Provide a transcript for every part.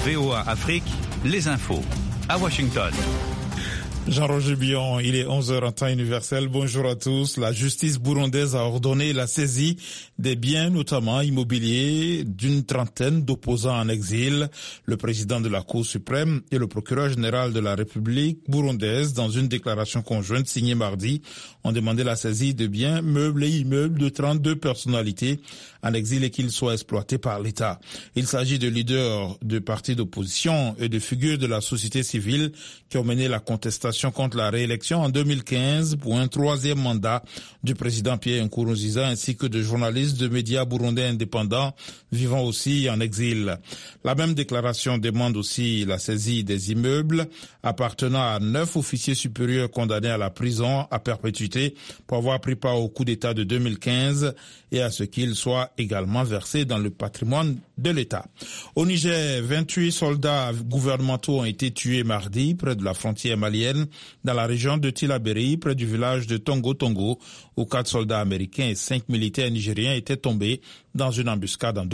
VOA Afrique, les infos. À Washington. Jean-Roger Billon, il est 11h en temps universel. Bonjour à tous. La justice burundaise a ordonné la saisie des biens, notamment immobiliers, d'une trentaine d'opposants en exil. Le président de la Cour suprême et le procureur général de la République burundaise, dans une déclaration conjointe signée mardi, ont demandé la saisie de biens, meubles et immeubles de 32 personnalités en exil et qu'ils soient exploités par l'État. Il s'agit de leaders de partis d'opposition et de figures de la société civile qui ont mené la contestation contre la réélection en 2015 pour un troisième mandat du président Pierre Nkurunziza ainsi que de journalistes de médias burundais indépendants vivant aussi en exil. La même déclaration demande aussi la saisie des immeubles appartenant à 9 officiers supérieurs condamnés à la prison à perpétuité pour avoir pris part au coup d'État de 2015 et à ce qu'ils soient également versés dans le patrimoine de l'État. Au Niger, 28 soldats gouvernementaux ont été tués mardi près de la frontière malienne dans la région de Tillabéri, près du village de Tongo, où 4 soldats américains et 5 militaires nigériens étaient tombés dans une embuscade en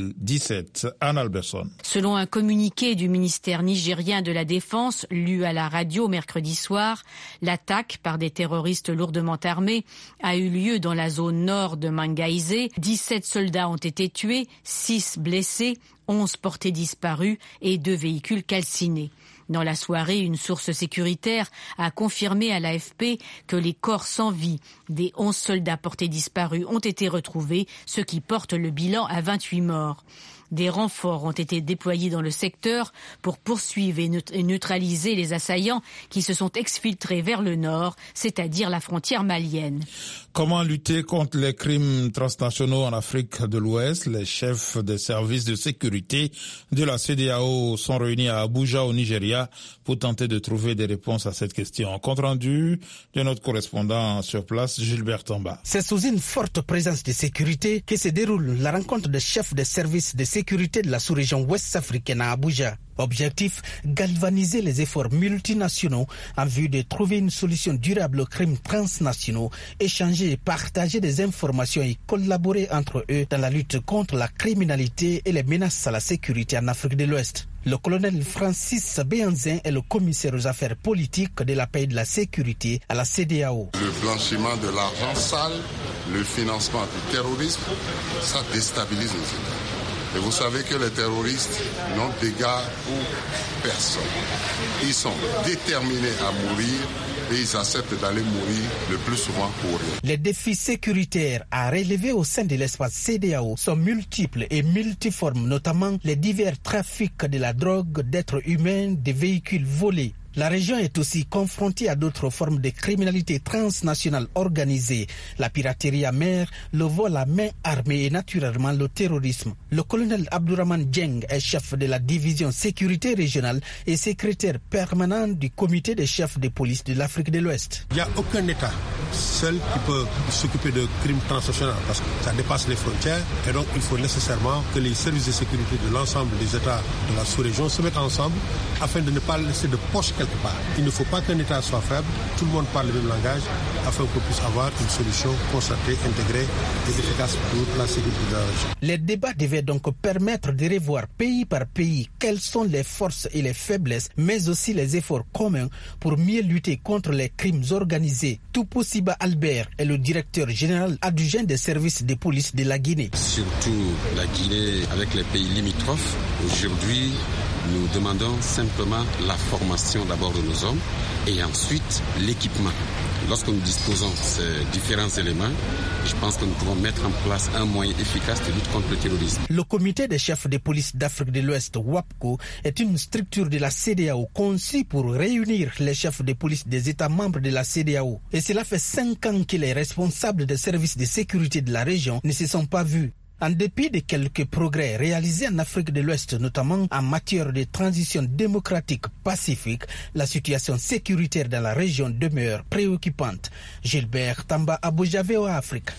2017. Anne Alberson. Selon un communiqué du ministère nigérien de la Défense, lu à la radio mercredi soir, l'attaque par des terroristes lourdement armés a eu lieu dans la zone nord de Mangaïsé. 17 soldats ont été tués, 6 blessés, 11 portés disparus et 2 véhicules calcinés. Dans la soirée, une source sécuritaire a confirmé à l'AFP que les corps sans vie des 11 soldats portés disparus ont été retrouvés, ce qui porte le bilan à 28 morts. Des renforts ont été déployés dans le secteur pour poursuivre et neutraliser les assaillants qui se sont exfiltrés vers le nord, c'est-à-dire la frontière malienne. Comment lutter contre les crimes transnationaux en Afrique de l'Ouest? Les chefs des services de sécurité de la CEDEAO sont réunis à Abuja au Nigeria pour tenter de trouver des réponses à cette question. Compte rendu de notre correspondant sur place, Gilbert Tamba. C'est sous une forte présence de sécurité que se déroule la rencontre des chefs des services de sécurité de la sous-région ouest-africaine à Abuja. Objectif, galvaniser les efforts multinationaux en vue de trouver une solution durable aux crimes transnationaux, échanger et partager des informations et collaborer entre eux dans la lutte contre la criminalité et les menaces à la sécurité en Afrique de l'Ouest. Le colonel Francis Béanzin est le commissaire aux affaires politiques de la paix et de la sécurité à la CEDEAO. Le blanchiment de l'argent sale, le financement du terrorisme, ça déstabilise les États. Et vous savez que les terroristes n'ont d'égard pour personne. Ils sont déterminés à mourir et ils acceptent d'aller mourir le plus souvent pour rien. Les défis sécuritaires à relever au sein de l'espace CEDEAO sont multiples et multiformes, notamment les divers trafics de la drogue, d'êtres humains, de véhicules volés. La région est aussi confrontée à d'autres formes de criminalité transnationale organisée, la piraterie à mer, le vol à main armée et naturellement le terrorisme. Le colonel Abdourahmane Dieng est chef de la division sécurité régionale et secrétaire permanent du comité des chefs de police de l'Afrique de l'Ouest. Il n'y a aucun État seul qui peut s'occuper de crimes transnationaux parce que ça dépasse les frontières et donc il faut nécessairement que les services de sécurité de l'ensemble des États de la sous-région se mettent ensemble afin de ne pas laisser de poche quelque part. Il ne faut pas qu'un État soit faible, tout le monde parle le même langage afin qu'on puisse avoir une solution concertée, intégrée et efficace pour la sécurité de la région. Les débats devaient donc permettre de revoir pays par pays quelles sont les forces et les faiblesses, mais aussi les efforts communs pour mieux lutter contre les crimes organisés. Tuposiba Albert est le directeur général adjoint des services de police de la Guinée. Surtout la Guinée avec les pays limitrophes, aujourd'hui, nous demandons simplement la formation d'abord de nos hommes et ensuite l'équipement. Lorsque nous disposons de ces différents éléments, je pense que nous pouvons mettre en place un moyen efficace de lutte contre le terrorisme. Le comité des chefs de police d'Afrique de l'Ouest, WAPCO, est une structure de la CEDEAO conçue pour réunir les chefs de police des États membres de la CEDEAO. Et cela fait 5 ans que les responsables des services de sécurité de la région ne se sont pas vus. En dépit de quelques progrès réalisés en Afrique de l'Ouest, notamment en matière de transition démocratique pacifique, la situation sécuritaire dans la région demeure préoccupante. Gilbert Tamba, Abuja, VOA Afrique.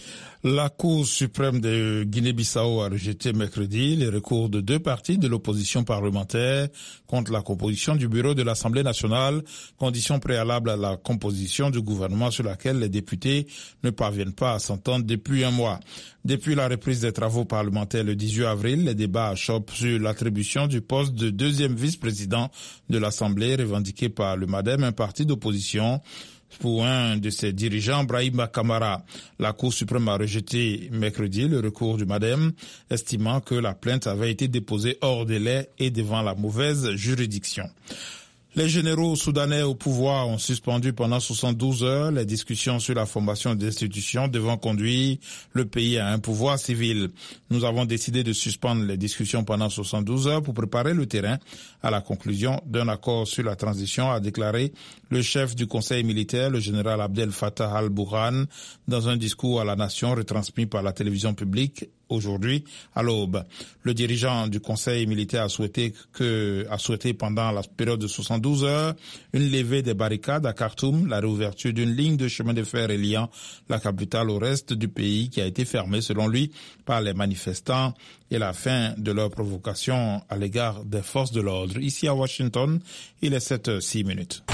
La Cour suprême de Guinée-Bissau a rejeté mercredi les recours de 2 partis de l'opposition parlementaire contre la composition du bureau de l'Assemblée nationale, condition préalable à la composition du gouvernement sur laquelle les députés ne parviennent pas à s'entendre depuis un mois. Depuis la reprise des travaux parlementaires le 18 avril, les débats achoppent sur l'attribution du poste de 2e vice-président de l'Assemblée revendiqué par le MADEM, un parti d'opposition. Pour un de ses dirigeants, Brahima Kamara, la Cour suprême a rejeté mercredi le recours du MADEM, estimant que la plainte avait été déposée hors délai et devant la mauvaise juridiction. Les généraux soudanais au pouvoir ont suspendu pendant 72 heures les discussions sur la formation d'institutions devant conduire le pays à un pouvoir civil. Nous avons décidé de suspendre les discussions pendant 72 heures pour préparer le terrain à la conclusion d'un accord sur la transition, a déclaré le chef du conseil militaire, le général Abdel Fattah al-Burhan, dans un discours à la nation retransmis par la télévision publique aujourd'hui à l'aube. Le dirigeant du conseil militaire a souhaité pendant la période de 72 heures une levée des barricades à Khartoum, la réouverture d'une ligne de chemin de fer reliant la capitale au reste du pays qui a été fermée selon lui par les manifestants et la fin de leur provocation à l'égard des forces de l'ordre. Ici à Washington, il est 7h06.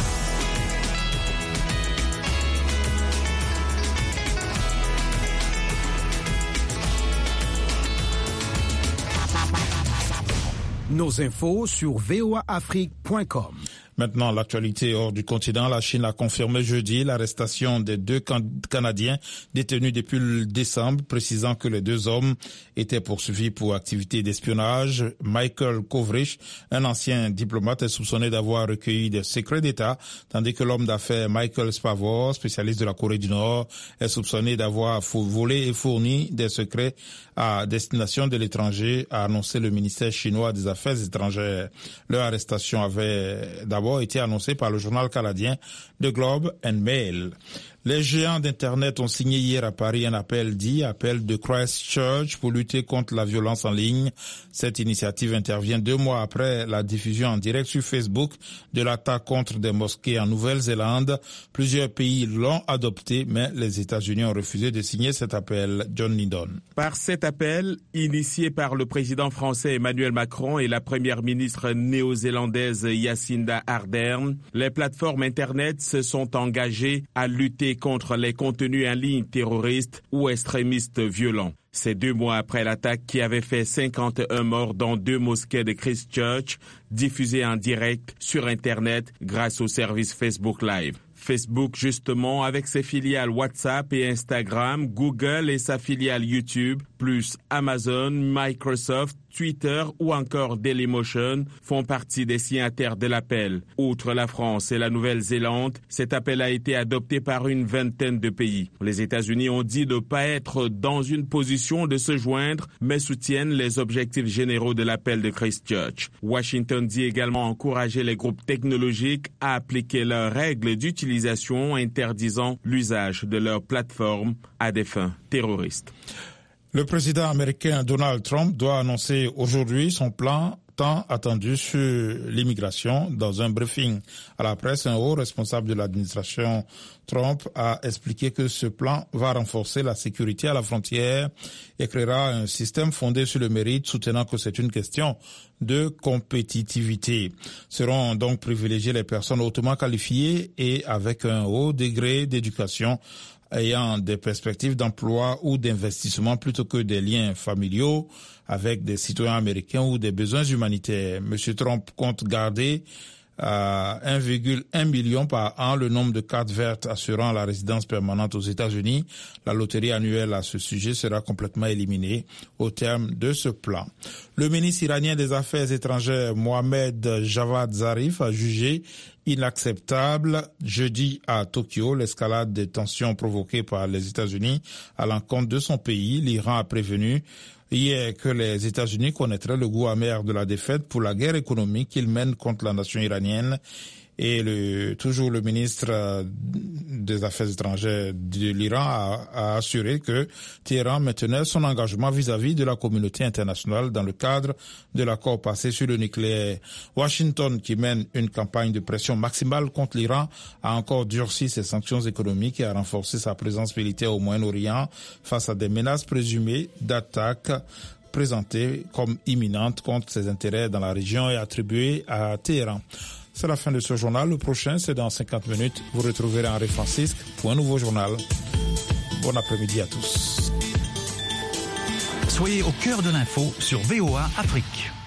Nos infos sur voaafrique.com. Maintenant, l'actualité hors du continent. La Chine a confirmé jeudi l'arrestation des 2 Canadiens détenus depuis le décembre, précisant que les 2 hommes étaient poursuivis pour activité d'espionnage. Michael Kovrig, un ancien diplomate, est soupçonné d'avoir recueilli des secrets d'État, tandis que l'homme d'affaires Michael Spavor, spécialiste de la Corée du Nord, est soupçonné d'avoir volé et fourni des secrets à destination de l'étranger, a annoncé le ministère chinois des Affaires étrangères. Leur arrestation avait d'abord été annoncé par le journal canadien The Globe and Mail. Les géants d'Internet ont signé hier à Paris un appel de Christchurch pour lutter contre la violence en ligne. Cette initiative intervient 2 mois après la diffusion en direct sur Facebook de l'attaque contre des mosquées en Nouvelle-Zélande. Plusieurs pays l'ont adopté, mais les États-Unis ont refusé de signer cet appel. John Lindon. Par cet appel, initié par le président français Emmanuel Macron et la première ministre néo-zélandaise Jacinda Ardern, les plateformes Internet se sont engagées à lutter contre les contenus en ligne terroristes ou extrémistes violents. C'est 2 mois après l'attaque qui avait fait 51 morts dans 2 mosquées de Christchurch, diffusées en direct sur Internet grâce au service Facebook Live. Facebook, justement, avec ses filiales WhatsApp et Instagram, Google et sa filiale YouTube, plus Amazon, Microsoft, Twitter ou encore Dailymotion font partie des signataires de l'appel. Outre la France et la Nouvelle-Zélande, cet appel a été adopté par une vingtaine de pays. Les États-Unis ont dit ne pas être dans une position de se joindre, mais soutiennent les objectifs généraux de l'appel de Christchurch. Washington dit également encourager les groupes technologiques à appliquer leurs règles d'utilisation interdisant l'usage de leurs plateformes à des fins terroristes. Le président américain Donald Trump doit annoncer aujourd'hui son plan tant attendu sur l'immigration. Dans un briefing à la presse, un haut responsable de l'administration Trump a expliqué que ce plan va renforcer la sécurité à la frontière et créera un système fondé sur le mérite, soutenant que c'est une question de compétitivité. Seront donc privilégiées les personnes hautement qualifiées et avec un haut degré d'éducation, ayant des perspectives d'emploi ou d'investissement plutôt que des liens familiaux avec des citoyens américains ou des besoins humanitaires. M. Trump compte garder à 1,1 million par an le nombre de cartes vertes assurant la résidence permanente aux États-Unis. La loterie annuelle à ce sujet sera complètement éliminée au terme de ce plan. Le ministre iranien des Affaires étrangères Mohamed Javad Zarif a jugé inacceptable jeudi à Tokyo l'escalade des tensions provoquées par les États-Unis à l'encontre de son pays. L'Iran a prévenu hier que les États-Unis connaîtraient le goût amer de la défaite pour la guerre économique qu'ils mènent contre la nation iranienne Et toujours le ministre des Affaires étrangères de l'Iran a assuré que Téhéran maintenait son engagement vis-à-vis de la communauté internationale dans le cadre de l'accord passé sur le nucléaire. Washington, qui mène une campagne de pression maximale contre l'Iran, a encore durci ses sanctions économiques et a renforcé sa présence militaire au Moyen-Orient face à des menaces présumées d'attaques présentées comme imminentes contre ses intérêts dans la région et attribuées à Téhéran. C'est la fin de ce journal. Le prochain, c'est dans 50 minutes. Vous retrouverez Henri Francisque pour un nouveau journal. Bon après-midi à tous. Soyez au cœur de l'info sur VOA Afrique.